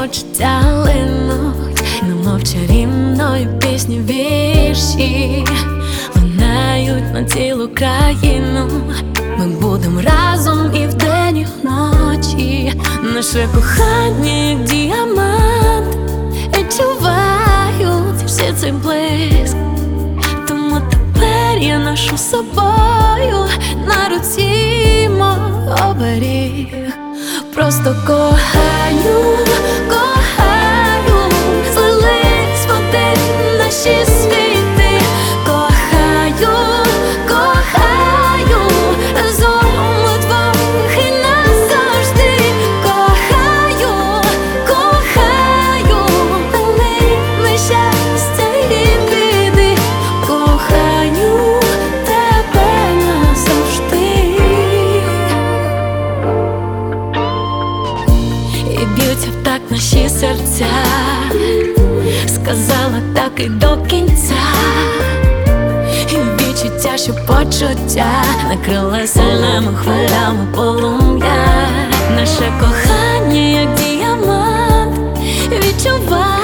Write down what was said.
почуття линуть, немов чарівної пісні вірші лунають на цілу країну. Ми будемо разом і вдень, і вночі. Наше кохання, як діамант, відчувають всі цей блиск. Тому тепер я ношу з собою на руці мой оберіг. Просто кохаю, кохаю, злились в один наші світи. Кохаю, кохаю, разом удвох і назавжди. Кохаю, кохаю, ми щастя і біди. Кохаю тебе назавжди. І б'ються в так наші серця, сказала так і до кінця. І відчуття, що почуття накрила сильними хвилями полум'я. Наше кохання, як діамант, відчуває